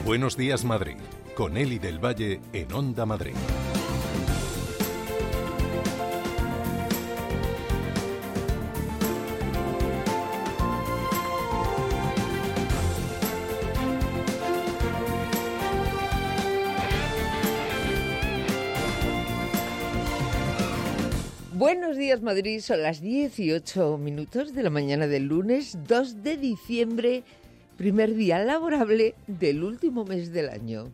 Buenos días, Madrid, con Eli del Valle en Onda Madrid. Buenos días, Madrid. Son las 18 minutos de la mañana del lunes 2 de diciembre, primer día laborable del último mes del año.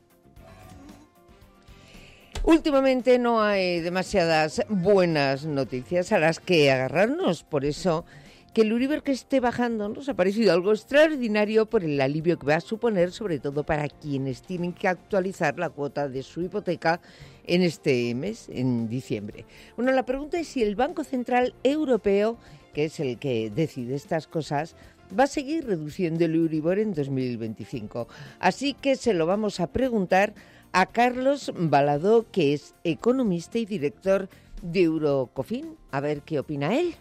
Últimamente no hay demasiadas buenas noticias a las que agarrarnos, por eso que el Euribor que esté bajando nos ha parecido algo extraordinario por el alivio que va a suponer, sobre todo para quienes tienen que actualizar la cuota de su hipoteca en este mes, en diciembre. Bueno, la pregunta es si el Banco Central Europeo, que es el que decide estas cosas, va a seguir reduciendo el Euribor en 2025. Así que se lo vamos a preguntar a Carlos Baladó, que es economista y director de Eurocofin. A ver qué opina él.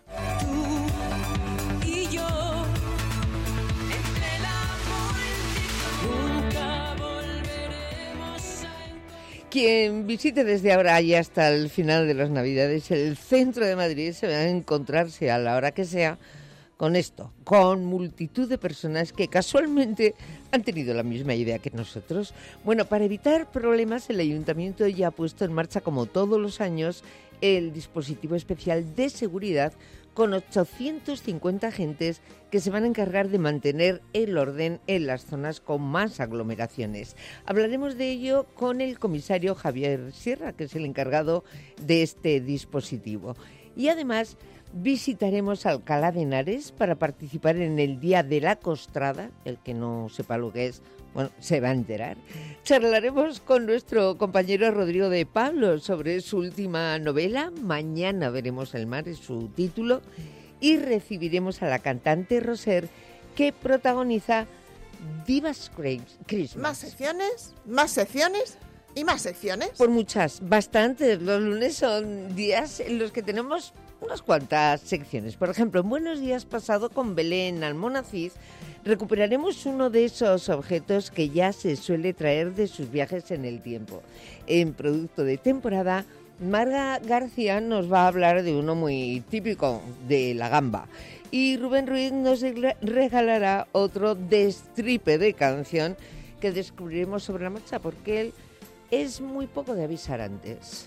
Quien visite desde ahora y hasta el final de las Navidades el centro de Madrid se va a encontrarse a la hora que sea con esto, con multitud de personas que casualmente han tenido la misma idea que nosotros. Bueno, para evitar problemas, el Ayuntamiento ya ha puesto en marcha, como todos los años, el dispositivo especial de seguridad con 850 agentes que se van a encargar de mantener el orden en las zonas con más aglomeraciones. Hablaremos de ello con el comisario Javier Sierra, que es el encargado de este dispositivo. Y además visitaremos Alcalá de Henares para participar en el Día de la Costrada. El que no sepa lo que es, bueno, se va a enterar. Charlaremos con nuestro compañero Rodrigo de Pablo sobre su última novela, Mañana veremos el mar, es su título, y recibiremos a la cantante Roser, que protagoniza Divas Christmas. ¿Más secciones? ¿Más secciones? ¿Y más secciones? Por muchas, bastantes. Los lunes son días en los que tenemos unas cuantas secciones. Por ejemplo, en Buenos Días pasado con Belén Almonacid recuperaremos uno de esos objetos que ya se suele traer de sus viajes en el tiempo. En Producto de Temporada, Marga García nos va a hablar de uno muy típico, de la gamba. Y Rubén Ruiz nos regalará otro destripe de canción que descubriremos sobre la marcha, porque él es muy poco de avisar antes.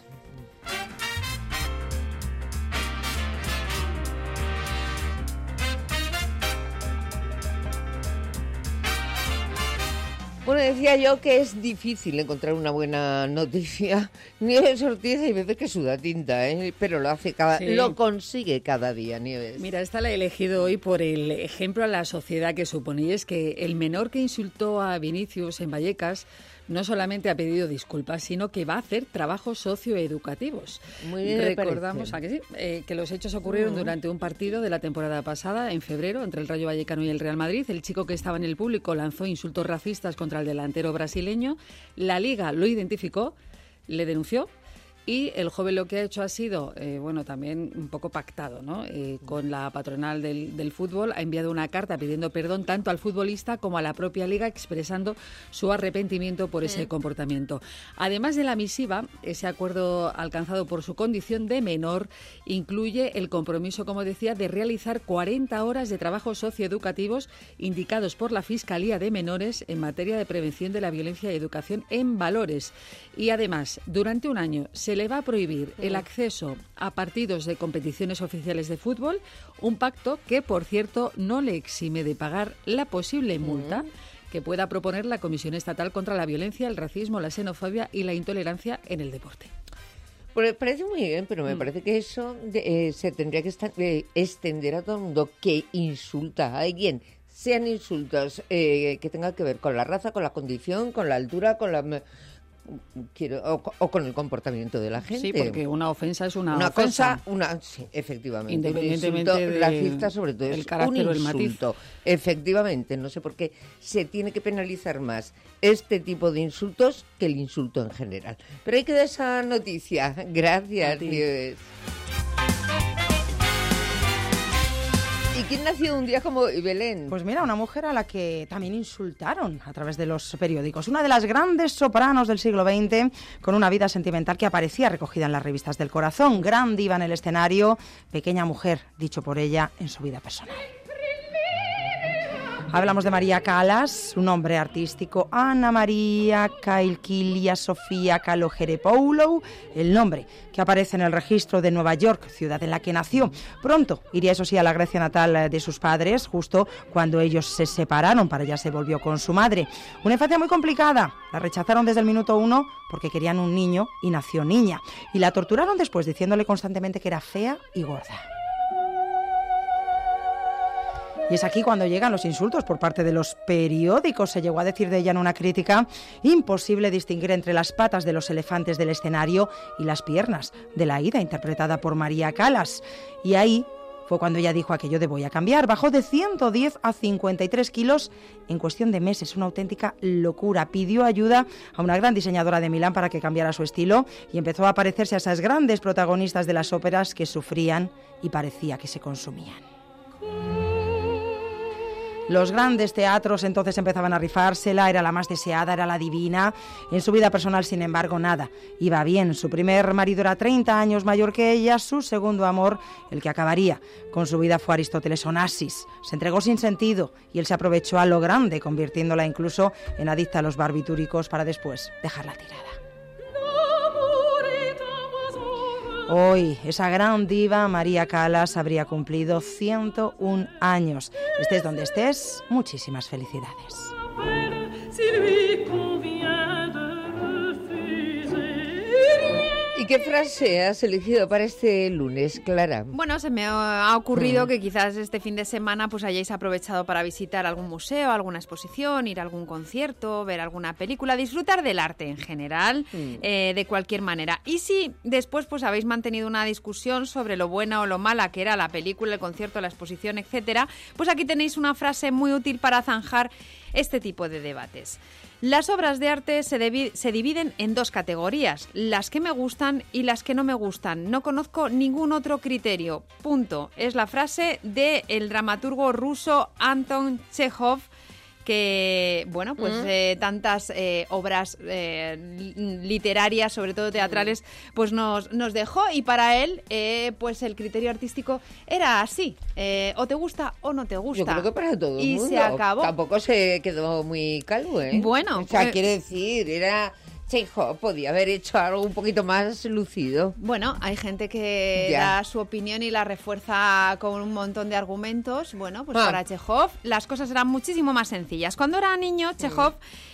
Bueno, decía yo que es difícil encontrar una buena noticia. Nieves Ortiz hay veces que suda tinta, pero lo consigue cada día, Nieves. Mira, esta la he elegido hoy por el ejemplo a la sociedad que supone, y es que el menor que insultó a Vinicius en Vallecas no solamente ha pedido disculpas, sino que va a hacer trabajos socioeducativos. Muy bien, recordamos que los hechos ocurrieron durante un partido de la temporada pasada, en febrero, entre el Rayo Vallecano y el Real Madrid. El chico que estaba en el público lanzó insultos racistas contra el delantero brasileño. La Liga lo identificó, le denunció. Y el joven lo que ha hecho ha sido, también un poco pactado, ¿no? Con la patronal del fútbol. Ha enviado una carta pidiendo perdón tanto al futbolista como a la propia liga, expresando su arrepentimiento por ese comportamiento. Además de la misiva, ese acuerdo alcanzado por su condición de menor incluye el compromiso, como decía, de realizar 40 horas de trabajos socioeducativos indicados por la Fiscalía de Menores en materia de prevención de la violencia y educación en valores. Y además, durante un año se le va a prohibir el acceso a partidos de competiciones oficiales de fútbol, un pacto que, por cierto, no le exime de pagar la posible multa que pueda proponer la Comisión Estatal contra la Violencia, el Racismo, la Xenofobia y la Intolerancia en el deporte. Pues parece muy bien, pero me parece que eso se tendría que extender a todo el mundo que insulta a alguien. Sean insultos que tengan que ver con la raza, con la condición, con la altura, con la... o con el comportamiento de la gente. Sí, porque una ofensa es una ofensa. Sí, efectivamente. Independientemente un insulto de racista, sobre todo, el es carácter un o el matiz. insulto. Efectivamente, no sé por qué se tiene que penalizar más este tipo de insultos que el insulto en general. Pero ahí queda esa noticia. Gracias, Nieves. ¿Y quién nació un día como hoy, Belén? Pues mira, una mujer a la que también insultaron a través de los periódicos. Una de las grandes sopranos del siglo XX, con una vida sentimental que aparecía recogida en las revistas del corazón. Gran diva en el escenario, pequeña mujer, dicho por ella, en su vida personal. Hablamos de María Callas, su nombre artístico Ana María Cailquilia Sofía Kalogerepoulou, el nombre que aparece en el registro de Nueva York, ciudad en la que nació. Pronto iría, eso sí, a la Grecia natal de sus padres, justo cuando ellos se separaron, para allá se volvió con su madre. Una infancia muy complicada, la rechazaron desde el minuto 1 porque querían un niño y nació niña. Y la torturaron después diciéndole constantemente que era fea y gorda. Y es aquí cuando llegan los insultos por parte de los periódicos. Se llegó a decir de ella en una crítica: imposible distinguir entre las patas de los elefantes del escenario y las piernas de la Aída, interpretada por María Callas. Y ahí fue cuando ella dijo aquello de voy a cambiar. Bajó de 110 a 53 kilos en cuestión de meses, una auténtica locura. Pidió ayuda a una gran diseñadora de Milán para que cambiara su estilo y empezó a parecerse a esas grandes protagonistas de las óperas que sufrían y parecía que se consumían. Los grandes teatros entonces empezaban a rifársela, era la más deseada, era la divina. En su vida personal, sin embargo, nada iba bien. Su primer marido era 30 años mayor que ella, su segundo amor, el que acabaría con su vida, fue Aristóteles Onassis. Se entregó sin sentido y él se aprovechó a lo grande, convirtiéndola incluso en adicta a los barbitúricos para después dejarla tirada. Hoy, esa gran diva, María Callas, habría cumplido 101 años. Estés donde estés, muchísimas felicidades. ¿Y qué frase has elegido para este lunes, Clara? Bueno, se me ha ocurrido que quizás este fin de semana pues hayáis aprovechado para visitar algún museo, alguna exposición, ir a algún concierto, ver alguna película, disfrutar del arte en general, de cualquier manera. Y si después pues habéis mantenido una discusión sobre lo buena o lo mala que era la película, el concierto, la exposición, etcétera, pues aquí tenéis una frase muy útil para zanjar este tipo de debates. Las obras de arte se dividen en dos categorías, las que me gustan y las que no me gustan. No conozco ningún otro criterio. Punto. Es la frase del dramaturgo ruso Anton Chejov, que, bueno, pues tantas obras literarias, sobre todo teatrales, pues nos dejó, y para él, pues el criterio artístico era así, o te gusta o no te gusta. Yo creo que para todo el mundo. Y se acabó. Tampoco se quedó muy calvo, ¿eh? Bueno. O sea, quiere decir, era... Chejov podía haber hecho algo un poquito más lucido. Bueno, hay gente que da su opinión y la refuerza con un montón de argumentos. Bueno, pues para Chejov las cosas eran muchísimo más sencillas. Cuando era niño, Chejov,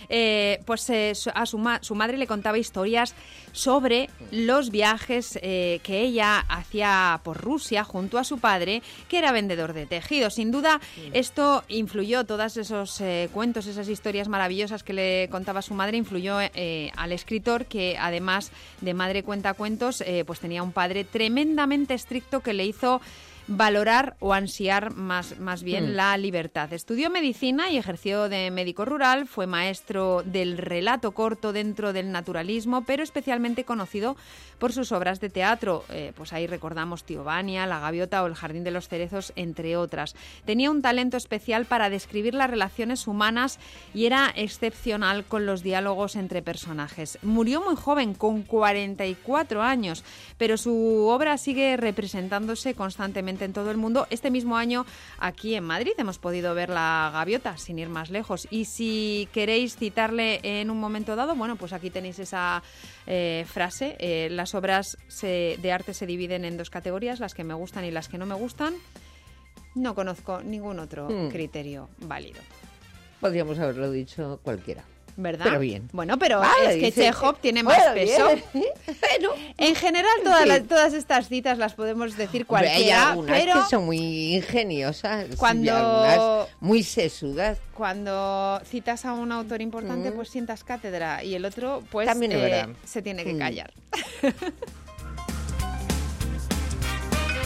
a su madre le contaba historias sobre los viajes que ella hacía por Rusia junto a su padre, que era vendedor de tejido. Sin duda, esto influyó, todos esos cuentos, esas historias maravillosas que le contaba su madre, influyó al escritor, que además de madre cuentacuentos, pues tenía un padre tremendamente estricto que le hizo valorar o ansiar más bien la libertad. Estudió medicina y ejerció de médico rural, fue maestro del relato corto dentro del naturalismo, pero especialmente conocido por sus obras de teatro. Pues ahí recordamos Tío Vania, La Gaviota o El Jardín de los Cerezos, entre otras. Tenía un talento especial para describir las relaciones humanas y era excepcional con los diálogos entre personajes. Murió muy joven, con 44 años, pero su obra sigue representándose constantemente en todo el mundo. Este mismo año, aquí en Madrid, hemos podido ver La Gaviota, sin ir más lejos. Y si queréis citarle en un momento dado, bueno, pues aquí tenéis esa frase. Las obras de arte se dividen en dos categorías, las que me gustan y las que no me gustan. No conozco ningún otro criterio válido. Podríamos haberlo dicho cualquiera. ¿Verdad? Pero bien. Bueno, pero vale, es que dice, Chejov tiene más peso. Bueno, en general, todas estas citas las podemos decir cualquiera, hay algunas pero que son muy ingeniosas, cuando y algunas muy sesudas. Cuando citas a un autor importante, pues sientas cátedra, y el otro, pues también es verdad, se tiene que callar.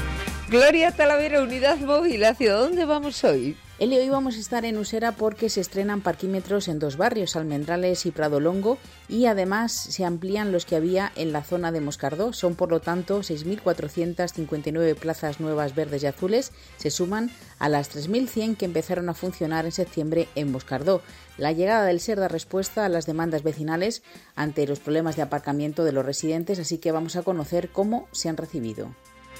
Gloria Talavera, Unidad Móvil, ¿hacia dónde vamos hoy? Eli, hoy vamos a estar en Usera porque se estrenan parquímetros en 2 barrios, Almendrales y Prado Longo, y además se amplían los que había en la zona de Moscardó. Son, por lo tanto, 6.459 plazas nuevas verdes y azules. Se suman a las 3.100 que empezaron a funcionar en septiembre en Moscardó. La llegada del SER da respuesta a las demandas vecinales ante los problemas de aparcamiento de los residentes, así que vamos a conocer cómo se han recibido.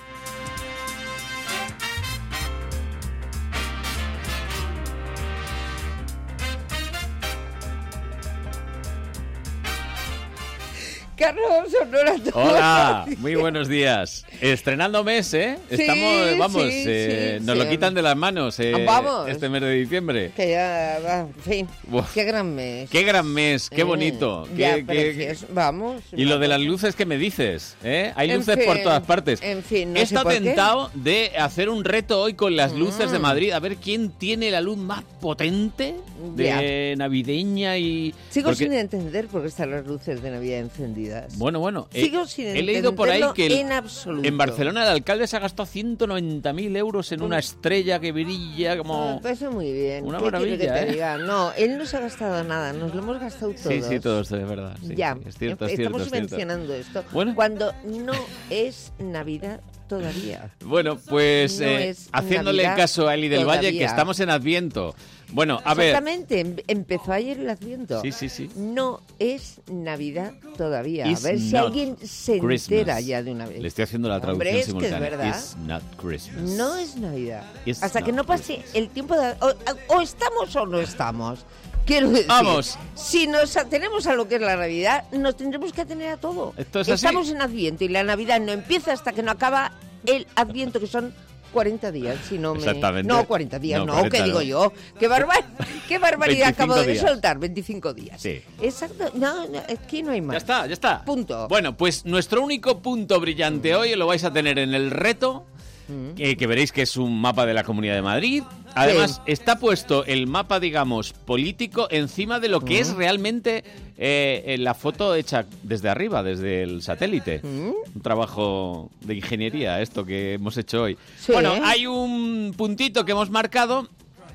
Carlos Honorato. Hola, muy buenos días. Estrenando mes, ¿eh? Estamos, vamos, nos lo quitan de las manos vamos. Este mes de diciembre. Que ya va, en fin. Uf. Qué gran mes. Qué gran mes, qué bonito. Vamos. Y lo de las luces, ¿qué me dices? Hay luces por todas partes. En fin, no He sé estado por qué. tentado de hacer un reto hoy con las luces de Madrid, a ver quién tiene la luz más potente de navideña y... Sigo sin entender por qué están las luces de Navidad encendidas. Bueno, Sigo sin he leído por ahí que en absoluto. en Barcelona el alcalde se ha gastado 190.000 euros en una estrella que brilla como... Me parece muy bien. Una ¿Qué maravilla, quiere que te ¿eh? diga? No, él no se ha gastado nada, nos lo hemos gastado todos. Sí, todos, es verdad. Sí, ya, es cierto, estamos es cierto. mencionando esto. Bueno. Cuando no es Navidad todavía. Bueno, pues No es haciéndole Navidad caso a Eli del Valle, todavía. que estamos en Adviento. Bueno, a ver... Exactamente, empezó ayer el Adviento. Sí. No es Navidad todavía. A It's ver si not alguien se Christmas. entera ya de una vez. Le estoy haciendo la traducción Hombre, es que es simultánea. verdad. It's not Christmas. No es Navidad. It's Hasta que not no pase Christmas. el tiempo de... O estamos o no estamos. Quiero decir, Vamos. si nos atenemos a lo que es la Navidad, nos tendremos que atener a todo. Esto es así. Estamos en Adviento y la Navidad no empieza hasta que no acaba el Adviento, que son 40 días, si no me... Exactamente. No, 40 días, no, 40 ¿qué digo no. yo? ¿Qué barbaridad 25 acabo de días. soltar? 25 días. Sí. Exacto. No, aquí no hay más. Ya está. Punto. Bueno, pues nuestro único punto brillante hoy lo vais a tener en el reto, que veréis que es un mapa de la Comunidad de Madrid. Además, está puesto el mapa, digamos, político encima de lo que es realmente la foto hecha desde arriba, desde el satélite. Un trabajo de ingeniería, esto que hemos hecho hoy. Sí. Bueno, hay un puntito que hemos marcado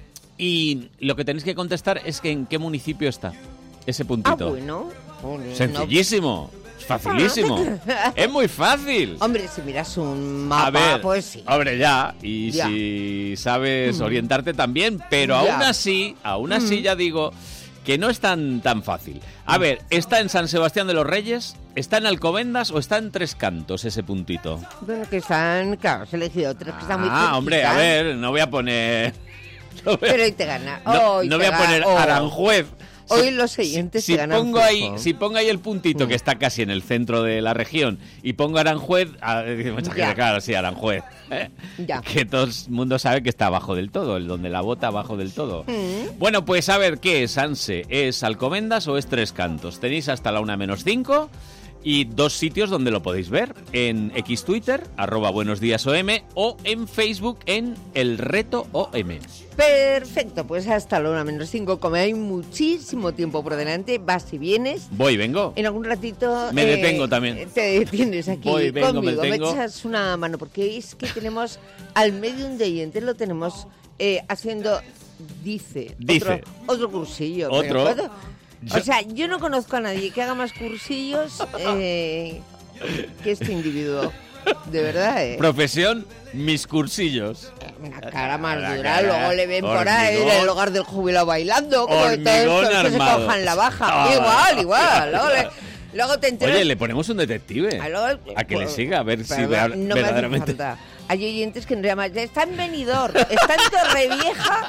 y lo que tenéis que contestar es que en qué municipio está ese puntito. Bueno. Sencillísimo. Es facilísimo. Es muy fácil. Hombre, si miras un mapa, A ver, pues sí. hombre, ya. Y Ya. si sabes orientarte también, pero Ya. aún así ya digo que no es tan fácil. A ver, ¿está en San Sebastián de los Reyes? ¿Está en Alcobendas o está en Tres Cantos ese puntito? Bueno, que están, claro, has elegido tres que están muy cerquita. Hombre, a ver, no voy a poner... Pero hoy te gana. No, Hoy no te voy a gana. poner Aranjuez. Hoy los siguientes si te ganan pongo fijo. ahí el puntito que está casi en el centro de la región y pongo Aranjuez, mucha gente, Ya. claro, sí, Aranjuez. Ya. Que todo el mundo sabe que está abajo del todo, el donde la bota abajo del todo. Bueno, pues a ver, ¿qué es Sanse? ¿Es Alcobendas o es Tres Cantos? Tenéis hasta la 1:05 y 2 sitios donde lo podéis ver. En X Twitter, @buenosdíasom, o en Facebook en El Reto OM. Perfecto, pues hasta la 1:05, como hay muchísimo tiempo por delante, vas y vienes. Vengo. En algún ratito... Me detengo también. Te detienes aquí Vengo, conmigo, me me detengo. echas una mano, porque es que tenemos al medium de oyentes, lo tenemos haciendo, dice. Otro cursillo. Otro. Pero, o sea, yo no conozco a nadie que haga más cursillos que este individuo. De verdad, Profesión, mis cursillos. Una cara más La dura, cara, luego le ven por ahí hormigón. en el hogar del jubilado bailando, como de Hormigón todos estos que se armado. cojan la baja. Igual. Luego te enteras... Oye, le ponemos un detective a que le siga, a ver si no me hace verdaderamente... falta. Hay oyentes que nos llaman, está en Benidorm, está en Torrevieja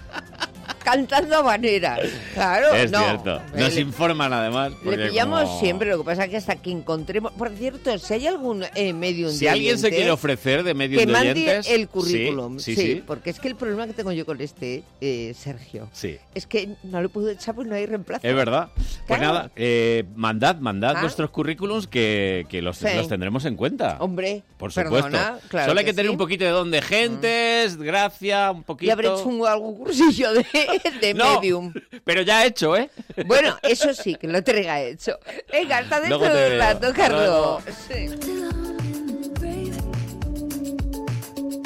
cantando habaneras. Claro, Es no. cierto. Nos informan además. Le porque pillamos como- siempre, lo que pasa es que hasta que encontremos... Por cierto, si hay algún medium Si de alguien se oyente, quiere ofrecer de medios que de mande oyentes... el currículum. Sí. Porque es que el problema que tengo yo con Sergio, Sí. es que no le puedo echar porque no hay reemplazo. Es verdad. Pues Claro. nada, mandad Ah. vuestros currículums que los Sí. tendremos en cuenta. Hombre, Por supuesto. perdona, claro Solo hay que que tener sí. un poquito de don de gentes, gracia, un poquito... Y habré hecho algún cursillo de No, medium. pero ya hecho, ¿eh? Bueno, eso sí, que lo traiga hecho. Venga, hasta dentro Luego te de un veo. rato, Hasta luego. Carlos. Sí.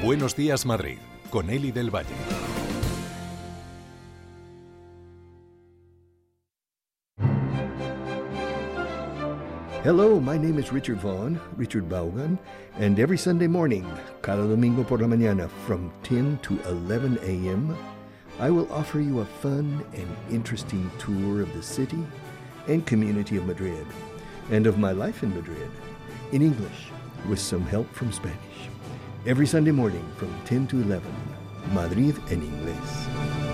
Buenos Días Madrid, con Eli del Valle. Hello, my name is Richard Vaughn, Richard Vaughan, and every Sunday morning, cada domingo por la mañana, from 10 to 11 a.m., I will offer you a fun and interesting tour of the city and community of Madrid, and of my life in Madrid, in English, with some help from Spanish. Every Sunday morning, from 10 to 11, Madrid en inglés.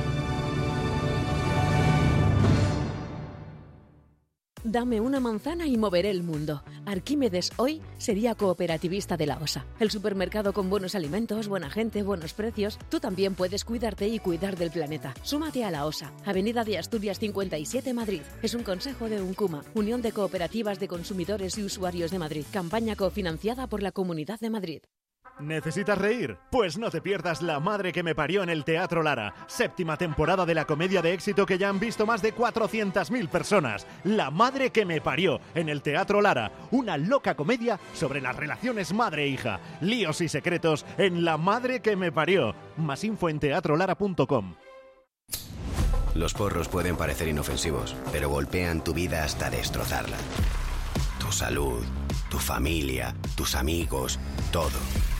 Dame una manzana y moveré el mundo. Arquímedes hoy sería cooperativista de la OSA. El supermercado con buenos alimentos, buena gente, buenos precios. Tú también puedes cuidarte y cuidar del planeta. Súmate a la OSA. Avenida de Asturias 57, Madrid. Es un consejo de UNCUMA, Unión de Cooperativas de Consumidores y Usuarios de Madrid. Campaña cofinanciada por la Comunidad de Madrid. ¿Necesitas reír? Pues no te pierdas La madre que me parió en el Teatro Lara. 7ª temporada de la comedia de éxito que ya han visto más de 400.000 personas. La madre que me parió en el Teatro Lara. Una loca comedia sobre las relaciones madre-hija. Líos y secretos en La madre que me parió. Más info en teatrolara.com. Los porros pueden parecer inofensivos, pero golpean tu vida hasta destrozarla. Tu salud, tu familia, tus amigos, todo.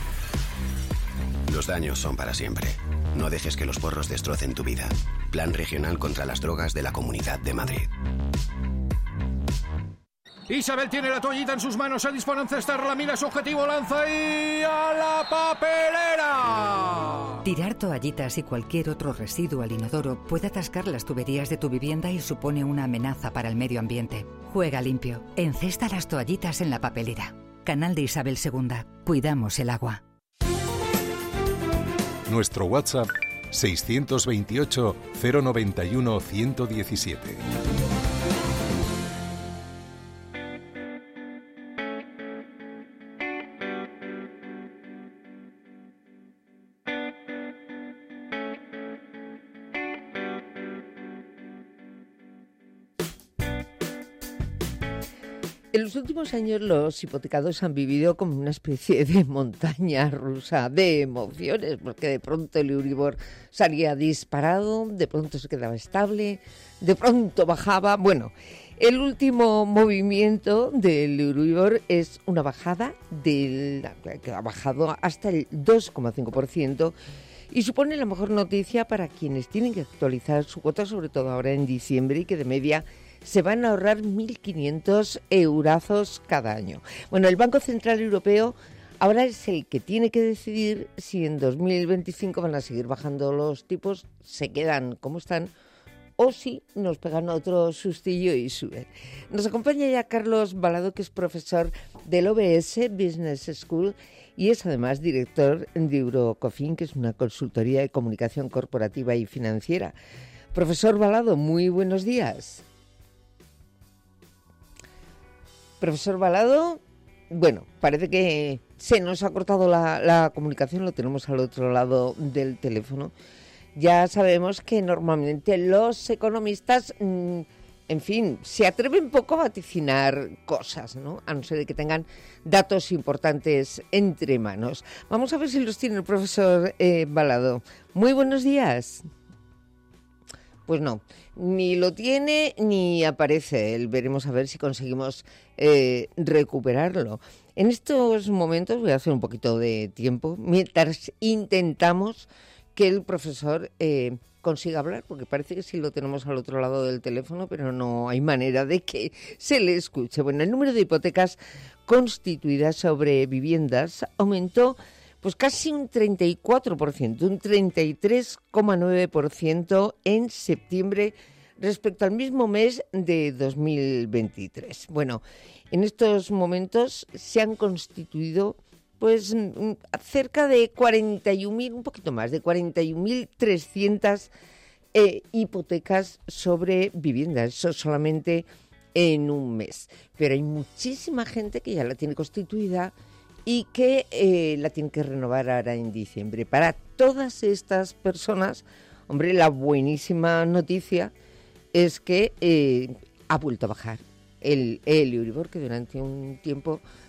Los daños son para siempre. No dejes que los porros destrocen tu vida. Plan Regional contra las Drogas de la Comunidad de Madrid. Isabel tiene la toallita en sus manos, se dispone a encestarla, mira su objetivo, lanza y ¡a la papelera! Tirar toallitas y cualquier otro residuo al inodoro puede atascar las tuberías de tu vivienda y supone una amenaza para el medio ambiente. Juega limpio. Encesta las toallitas en la papelera. Canal de Isabel II. Cuidamos el agua. Nuestro WhatsApp 628 091 117. En los últimos años los hipotecados han vivido como una especie de montaña rusa de emociones, porque de pronto el Euribor salía disparado, de pronto se quedaba estable, de pronto bajaba. Bueno, el último movimiento del Euribor es una bajada que ha bajado hasta el 2,5%. Y supone la mejor noticia para quienes tienen que actualizar su cuota, sobre todo ahora en diciembre, y que de media se van a ahorrar 1.500 eurazos cada año. Bueno, el Banco Central Europeo ahora es el que tiene que decidir si en 2025 van a seguir bajando los tipos, se quedan como están, o si nos pegan otro sustillo y suben. Nos acompaña ya Carlos Balado, que es profesor del OBS Business School y es además director de Eurocofin, que es una consultoría de comunicación corporativa y financiera. Profesor Balado, muy buenos días. Profesor Balado, bueno, parece que se nos ha cortado la comunicación, lo tenemos al otro lado del teléfono. Ya sabemos que normalmente los economistas, en fin, se atreven poco a vaticinar cosas, ¿no? A no ser de que tengan datos importantes entre manos. Vamos a ver si los tiene el profesor Balado. Muy buenos días. Pues no, ni lo tiene ni aparece él. Veremos a ver si conseguimos recuperarlo. En estos momentos voy a hacer un poquito de tiempo mientras intentamos que el profesor consiga hablar, porque parece que sí lo tenemos al otro lado del teléfono, pero no hay manera de que se le escuche. Bueno, el número de hipotecas constituidas sobre viviendas aumentó pues casi un 34%, un 33,9% en septiembre respecto al mismo mes de 2023. Bueno, en estos momentos se han constituido pues cerca de 41.000, un poquito más, de 41.300 hipotecas sobre viviendas, eso solamente en un mes. Pero hay muchísima gente que ya la tiene constituida y que la tiene que renovar ahora en diciembre. Para todas estas personas, hombre, la buenísima noticia es que ha vuelto a bajar el Euribor, que durante un tiempo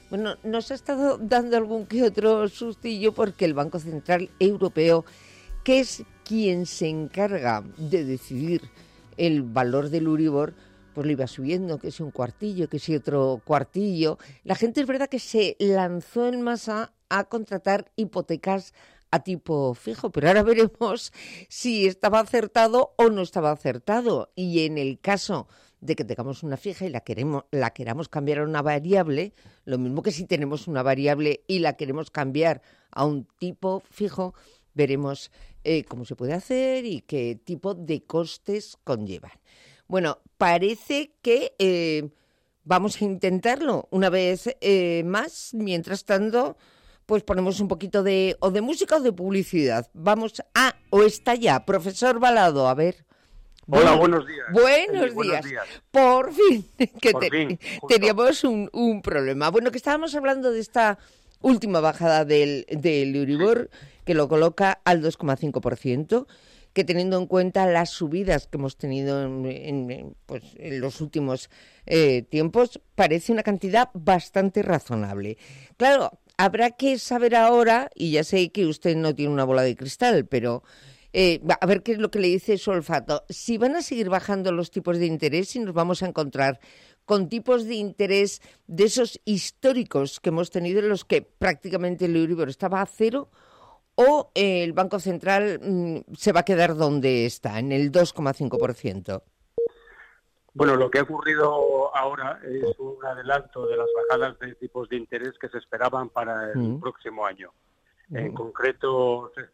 Bueno, nos ha estado dando algún que otro sustillo porque el Banco Central Europeo, que es quien se encarga de decidir el valor del Euribor, pues lo iba subiendo, que si un cuartillo, que si otro cuartillo. La gente es verdad que se lanzó en masa a contratar hipotecas a tipo fijo, pero ahora veremos si estaba acertado o no estaba acertado. Y en el caso de que tengamos una fija y la queramos cambiar a una variable, lo mismo que si tenemos una variable y la queremos cambiar a un tipo fijo, veremos cómo se puede hacer y qué tipo de costes conllevan. Bueno, parece que vamos a intentarlo una vez más. Mientras tanto, pues ponemos un poquito de música o de publicidad. Vamos a... ¿O está ya? Profesor Balado, a ver. Hola, buenos días. Buenos días. Por fin, teníamos justo. un problema. Bueno, que estábamos hablando de esta última bajada del Euribor, que lo coloca al 2,5%, que teniendo en cuenta las subidas que hemos tenido en los últimos tiempos, parece una cantidad bastante razonable. Claro, habrá que saber ahora, y ya sé que usted no tiene una bola de cristal, pero a ver qué es lo que le dice su olfato. Si van a seguir bajando los tipos de interés y nos vamos a encontrar con tipos de interés de esos históricos que hemos tenido, en los que prácticamente el Euribor estaba a cero, o el Banco Central se va a quedar donde está, en el 2,5%. Bueno, lo que ha ocurrido ahora es un adelanto de las bajadas de tipos de interés que se esperaban para el próximo año. En concreto, se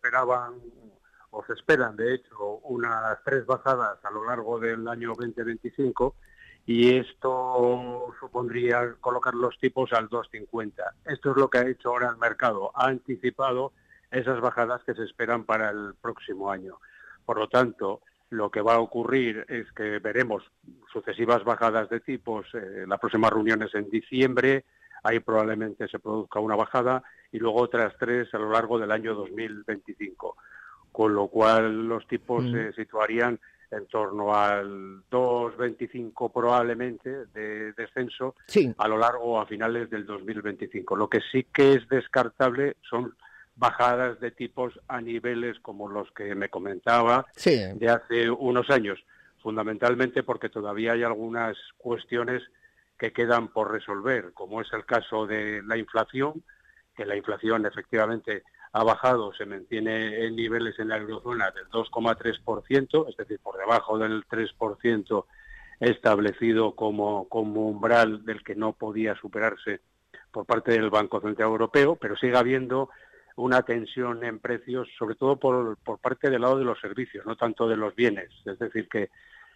esperan, de hecho, unas 3 bajadas a lo largo del año 2025, y esto supondría colocar los tipos al 2,50. Esto es lo que ha hecho ahora el mercado. Ha anticipado esas bajadas que se esperan para el próximo año. Por lo tanto, lo que va a ocurrir es que veremos sucesivas bajadas de tipos. La próxima reunión es en diciembre, ahí probablemente se produzca una bajada, y luego otras 3 a lo largo del año 2025. Con lo cual los tipos se situarían en torno al 2,25 probablemente de descenso a lo largo a finales del 2025. Lo que sí que es descartable son bajadas de tipos a niveles como los que me comentaba de hace unos años, fundamentalmente porque todavía hay algunas cuestiones que quedan por resolver, como es el caso de la inflación, que la inflación efectivamente ha bajado, se mantiene en niveles en la eurozona del 2,3%, es decir, por debajo del 3% establecido como umbral del que no podía superarse por parte del Banco Central Europeo, pero sigue habiendo una tensión en precios, sobre todo por parte del lado de los servicios, no tanto de los bienes. Es decir, que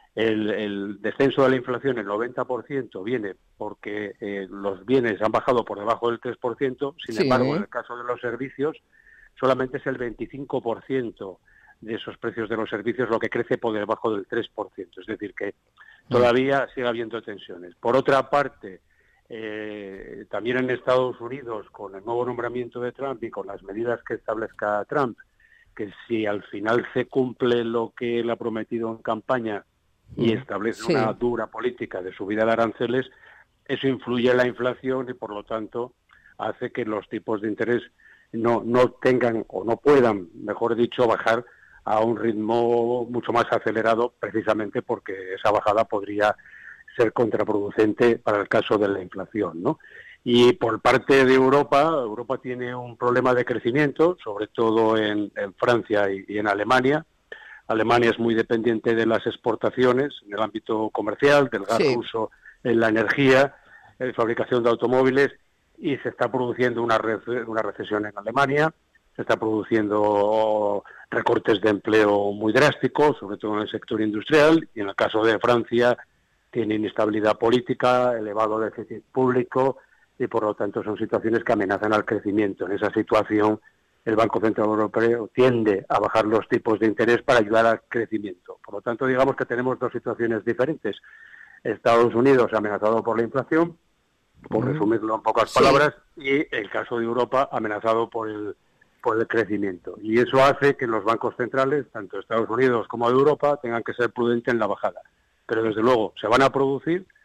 el descenso de la inflación, el 90%, viene porque los bienes han bajado por debajo del 3%, sin embargo, en el caso de los servicios, solamente es el 25% de esos precios de los servicios lo que crece por debajo del 3%. Es decir, que todavía sigue habiendo tensiones. Por otra parte, también en Estados Unidos, con el nuevo nombramiento de Trump y con las medidas que establezca Trump, que si al final se cumple lo que él ha prometido en campaña y establece una dura política de subida de aranceles, eso influye en la inflación y por lo tanto hace que los tipos de interés no tengan o no puedan, mejor dicho, bajar a un ritmo mucho más acelerado, precisamente porque esa bajada podría ser contraproducente para el caso de la inflación, ¿no? Y por parte de Europa tiene un problema de crecimiento, sobre todo en Francia y en Alemania. Alemania es muy dependiente de las exportaciones en el ámbito comercial, del gas ruso en la energía, en fabricación de automóviles, y se está produciendo una recesión en Alemania, se está produciendo recortes de empleo muy drásticos, sobre todo en el sector industrial, y en el caso de Francia tiene inestabilidad política, elevado déficit público, y por lo tanto son situaciones que amenazan al crecimiento. En esa situación, el Banco Central Europeo tiende a bajar los tipos de interés para ayudar al crecimiento. Por lo tanto, digamos que tenemos dos situaciones diferentes. Estados Unidos amenazado por la inflación, por resumirlo en pocas palabras, y el caso de Europa amenazado por el crecimiento. Y eso hace que los bancos centrales, tanto de Estados Unidos como de Europa, tengan que ser prudentes en la bajada. Pero desde luego se van a producir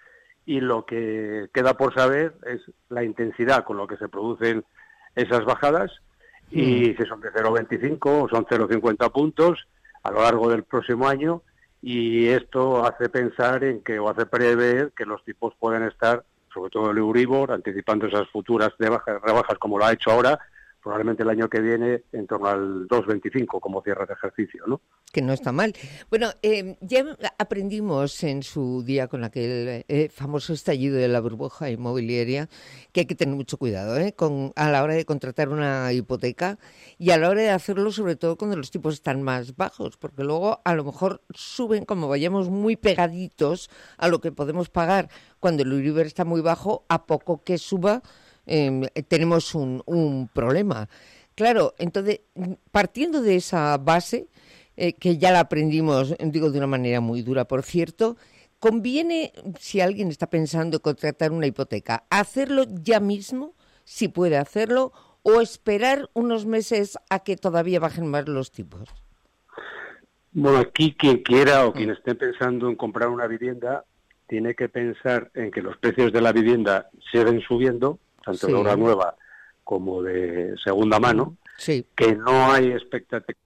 y lo que queda por saber es la intensidad con lo que se producen esas bajadas y si son de 0,25 o son 0,50 puntos a lo largo del próximo año, y esto hace pensar en que, o hace prever que los tipos pueden estar, sobre todo el Euribor, anticipando esas futuras rebajas como lo ha hecho ahora, probablemente el año que viene en torno al 2,25 como cierre de ejercicio, ¿no? Que no está mal. Bueno, ya aprendimos en su día con aquel famoso estallido de la burbuja inmobiliaria que hay que tener mucho cuidado a la hora de contratar una hipoteca y a la hora de hacerlo, sobre todo cuando los tipos están más bajos, porque luego a lo mejor suben, como vayamos muy pegaditos a lo que podemos pagar cuando el Euribor está muy bajo, a poco que suba tenemos un problema. Claro, entonces, partiendo de esa base, que ya la aprendimos, digo, de una manera muy dura, por cierto, conviene, si alguien está pensando en contratar una hipoteca, hacerlo ya mismo, si puede hacerlo, o esperar unos meses a que todavía bajen más los tipos. Bueno, aquí quien quiera o quien esté pensando en comprar una vivienda tiene que pensar en que los precios de la vivienda siguen subiendo, tanto de obra nueva como de segunda mano, que no hay expectativa.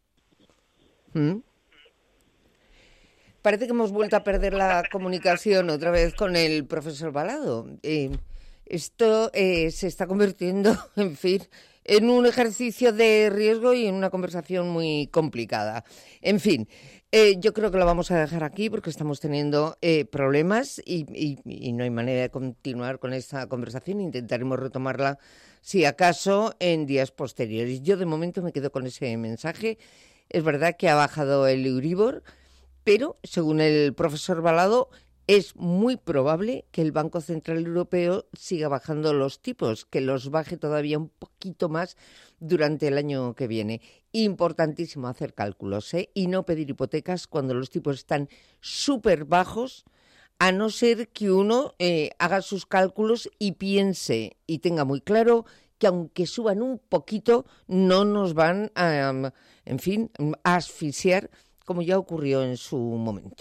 Parece que hemos vuelto a perder la comunicación otra vez con el profesor Balado. Esto se está convirtiendo, en fin, en un ejercicio de riesgo y en una conversación muy complicada. En fin, yo creo que lo vamos a dejar aquí porque estamos teniendo problemas y no hay manera de continuar con esta conversación. Intentaremos retomarla, si acaso, en días posteriores. Yo de momento me quedo con ese mensaje. Es verdad que ha bajado el Euribor, pero según el profesor Balado, es muy probable que el Banco Central Europeo siga bajando los tipos, que los baje todavía un poquito más durante el año que viene. Importantísimo hacer cálculos, y no pedir hipotecas cuando los tipos están súper bajos, a no ser que uno haga sus cálculos y piense y tenga muy claro que aunque suban un poquito, no nos van a, en fin, a asfixiar, como ya ocurrió en su momento.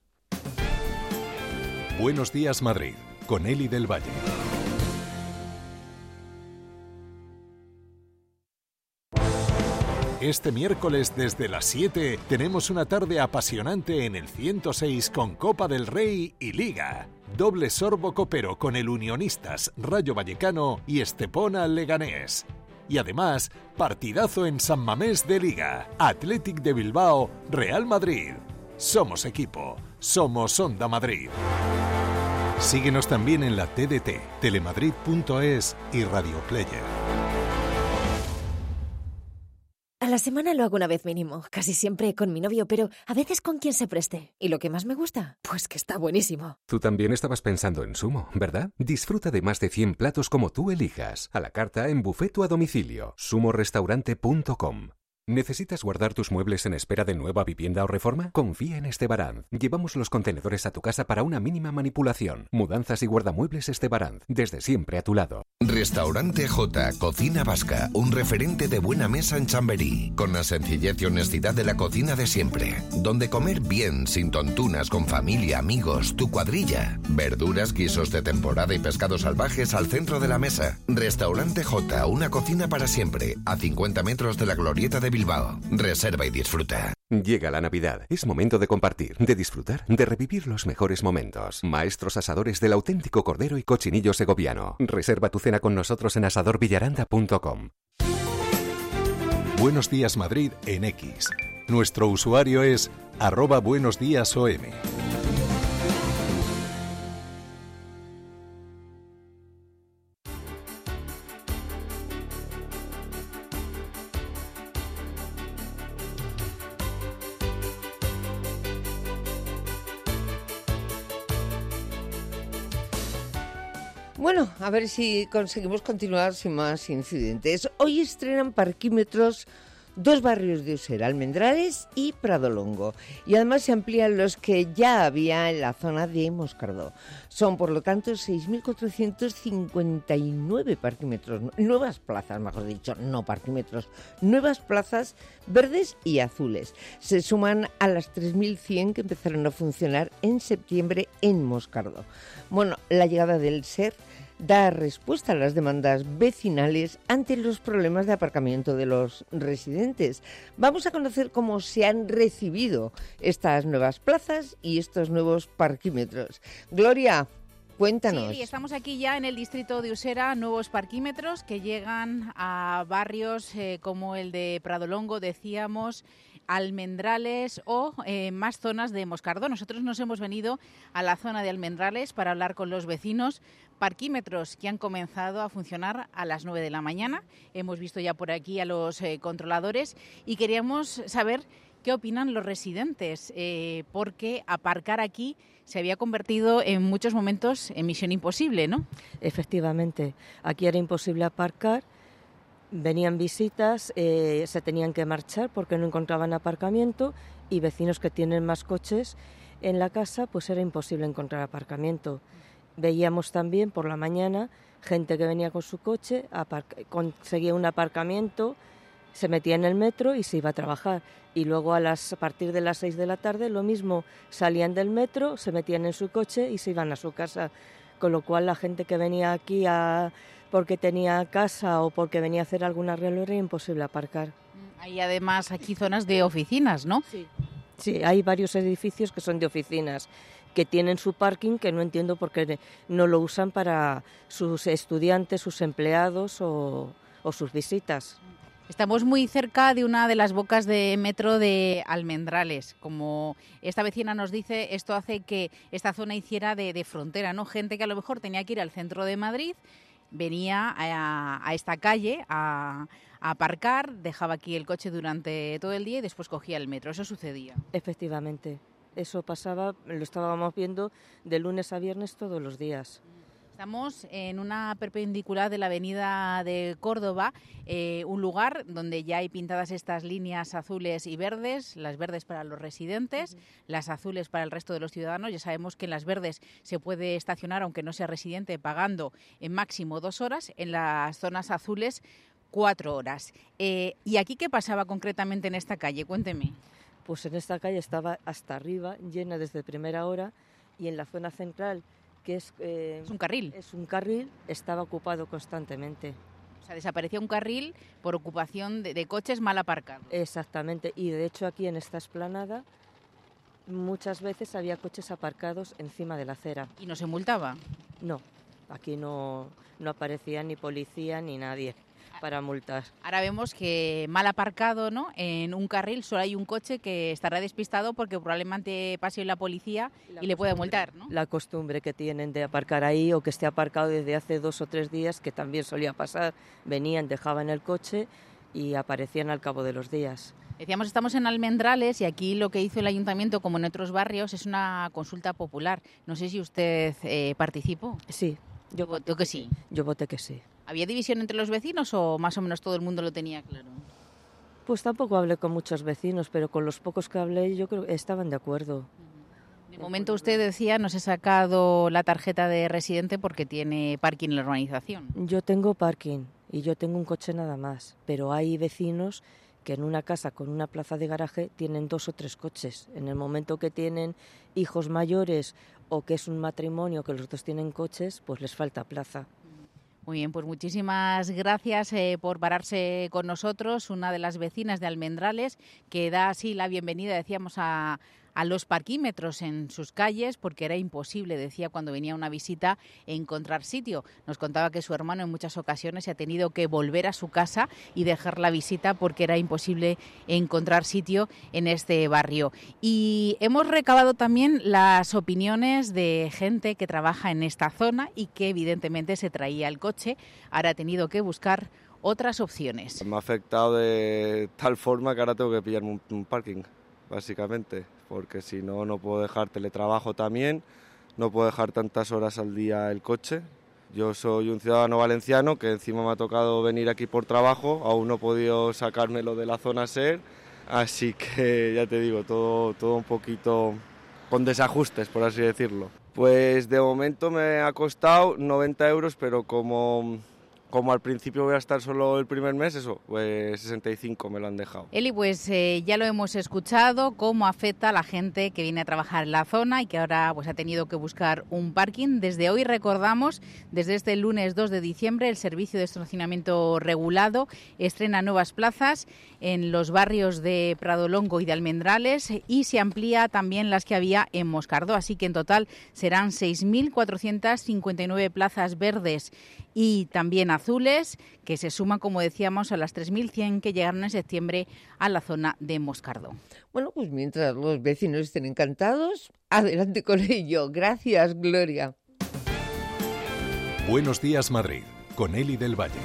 Buenos días, Madrid, con Eli del Valle. Este miércoles desde las 7 tenemos una tarde apasionante en el 106 con Copa del Rey y Liga. Doble sorbo copero con el Unionistas, Rayo Vallecano y Estepona Leganés. Y además, partidazo en San Mamés de Liga, Athletic de Bilbao, Real Madrid. Somos equipo, somos Onda Madrid. Síguenos también en la TDT, telemadrid.es y Radio Player. A la semana lo hago una vez mínimo, casi siempre con mi novio, pero a veces con quien se preste. ¿Y lo que más me gusta? Pues que está buenísimo. Tú también estabas pensando en Sumo, ¿verdad? Disfruta de más de 100 platos como tú elijas, a la carta, en buffet o a domicilio. sumorestaurante.com. ¿Necesitas guardar tus muebles en espera de nueva vivienda o reforma? Confía en Estebaranz. Llevamos los contenedores a tu casa para una mínima manipulación. Mudanzas y guardamuebles Estebaranz. Desde siempre a tu lado. Restaurante J, Cocina Vasca. Un referente de buena mesa en Chamberí. Con la sencillez y honestidad de la cocina de siempre. Donde comer bien, sin tontunas, con familia, amigos, tu cuadrilla. Verduras, guisos de temporada y pescados salvajes al centro de la mesa. Restaurante J, una cocina para siempre. A 50 metros de la glorieta de Bilbao. Reserva y disfruta. Llega la Navidad. Es momento de compartir, de disfrutar, de revivir los mejores momentos. Maestros asadores del auténtico cordero y cochinillo segoviano. Reserva tu cena con nosotros en asadorvillaranda.com. Buenos días, Madrid en X. Nuestro usuario es @buenosdiasom. Bueno, a ver si conseguimos continuar sin más incidentes. Hoy estrenan parquímetros 2 barrios de Usera, Almendrales y Pradolongo. Y además se amplían los que ya había en la zona de Moscardó. Son, por lo tanto, 6.459 parquímetros, nuevas plazas, mejor dicho, no parquímetros, nuevas plazas verdes y azules. Se suman a las 3.100 que empezaron a funcionar en septiembre en Moscardó. Bueno, la llegada del SER da respuesta a las demandas vecinales ante los problemas de aparcamiento de los residentes. Vamos a conocer cómo se han recibido estas nuevas plazas y estos nuevos parquímetros. Gloria, cuéntanos. Sí, estamos aquí ya en el distrito de Usera, nuevos parquímetros que llegan a barrios como el de Pradolongo, decíamos, Almendrales o más zonas de Moscardó. Nosotros nos hemos venido a la zona de Almendrales para hablar con los vecinos. Parquímetros que han comenzado a funcionar a las 9 de la mañana. Hemos visto ya por aquí a los controladores y queríamos saber qué opinan los residentes, porque aparcar aquí se había convertido en muchos momentos en misión imposible, ¿no? Efectivamente, aquí era imposible aparcar. Venían visitas, se tenían que marchar porque no encontraban aparcamiento, y vecinos que tienen más coches en la casa, pues era imposible encontrar aparcamiento. Veíamos también por la mañana gente que venía con su coche, conseguía un aparcamiento, se metía en el metro y se iba a trabajar. Y luego a partir de las 6 de la tarde lo mismo, salían del metro, se metían en su coche y se iban a su casa. Con lo cual la gente que venía aquí porque tenía casa o porque venía a hacer algún arreglo era imposible aparcar. Hay además aquí zonas de oficinas, ¿no? Sí, hay varios edificios que son de oficinas, que tienen su parking, que no entiendo por qué no lo usan para sus estudiantes, sus empleados o sus visitas. Estamos muy cerca de una de las bocas de metro de Almendrales. Como esta vecina nos dice, esto hace que esta zona hiciera de frontera, ¿no? Gente que a lo mejor tenía que ir al centro de Madrid, venía a esta calle a aparcar, dejaba aquí el coche durante todo el día y después cogía el metro. Eso sucedía. Efectivamente, eso pasaba, lo estábamos viendo de lunes a viernes todos los días. Estamos en una perpendicular de la avenida de Córdoba, un lugar donde ya hay pintadas estas líneas azules y verdes, las verdes para los residentes, las azules para el resto de los ciudadanos. Ya sabemos que en las verdes se puede estacionar, aunque no sea residente, pagando en máximo 2 horas, en las zonas azules 4 horas. ¿Y aquí qué pasaba concretamente en esta calle? Cuénteme. Pues en esta calle estaba hasta arriba, llena desde primera hora, y en la zona central, que es un carril. Es un carril, estaba ocupado constantemente. O sea, desaparecía un carril por ocupación de coches mal aparcados. Exactamente, y de hecho aquí en esta explanada muchas veces había coches aparcados encima de la acera. ¿Y no se multaba? No, aquí no aparecía ni policía ni nadie para multar. Ahora vemos que mal aparcado, ¿no? En un carril solo hay un coche que estará despistado porque probablemente pase la policía y le puede multar, ¿no? La costumbre que tienen de aparcar ahí, o que esté aparcado desde hace 2 o 3 días, que también solía pasar. Venían, dejaban el coche y aparecían al cabo de los días. Decíamos, estamos en Almendrales y aquí lo que hizo el ayuntamiento, como en otros barrios, es una consulta popular. No sé si usted participó. Sí. Yo voté que sí. Yo voté que sí. ¿Había división entre los vecinos o más o menos todo el mundo lo tenía claro? Pues tampoco hablé con muchos vecinos, pero con los pocos que hablé yo creo que estaban de acuerdo. De momento usted decía, no se ha sacado la tarjeta de residente porque tiene parking en la urbanización. Yo tengo parking y yo tengo un coche nada más, pero hay vecinos que en una casa con una plaza de garaje tienen 2 o 3 coches. En el momento que tienen hijos mayores o que es un matrimonio que los dos tienen coches, pues les falta plaza. Muy bien, pues muchísimas gracias por pararse con nosotros, una de las vecinas de Almendrales, que da así la bienvenida, decíamos, a los parquímetros en sus calles, porque era imposible, decía, cuando venía una visita, encontrar sitio. Nos contaba que su hermano en muchas ocasiones se ha tenido que volver a su casa y dejar la visita porque era imposible encontrar sitio en este barrio. Y hemos recabado también las opiniones de gente que trabaja en esta zona y que evidentemente se traía el coche. Ahora ha tenido que buscar otras opciones. Me ha afectado de tal forma que ahora tengo que pillarme un parking, básicamente, porque si no, no puedo dejar teletrabajo también, no puedo dejar tantas horas al día el coche, Yo soy un ciudadano valenciano que encima me ha tocado venir aquí por trabajo, aún no he podido sacármelo de la zona SER, así que ya te digo, todo un poquito con desajustes, por así decirlo. Pues de momento me ha costado 90 euros, pero como al principio voy a estar solo el primer mes, pues 65 me lo han dejado. Eli, pues ya lo hemos escuchado, cómo afecta a la gente que viene a trabajar en la zona y que ahora pues ha tenido que buscar un parking. Desde hoy recordamos, desde este lunes 2 de diciembre, el servicio de estacionamiento regulado estrena nuevas plazas en los barrios de Pradolongo y de Almendrales y se amplía también las que había en Moscardó. Así que en total serán 6.459 plazas verdes y también azules, que se suman, como decíamos, a las 3.100 que llegaron en septiembre a la zona de Moscardó. Bueno, pues mientras los vecinos estén encantados, adelante con ello. Gracias, Gloria. Buenos días, Madrid, con Eli del Valle.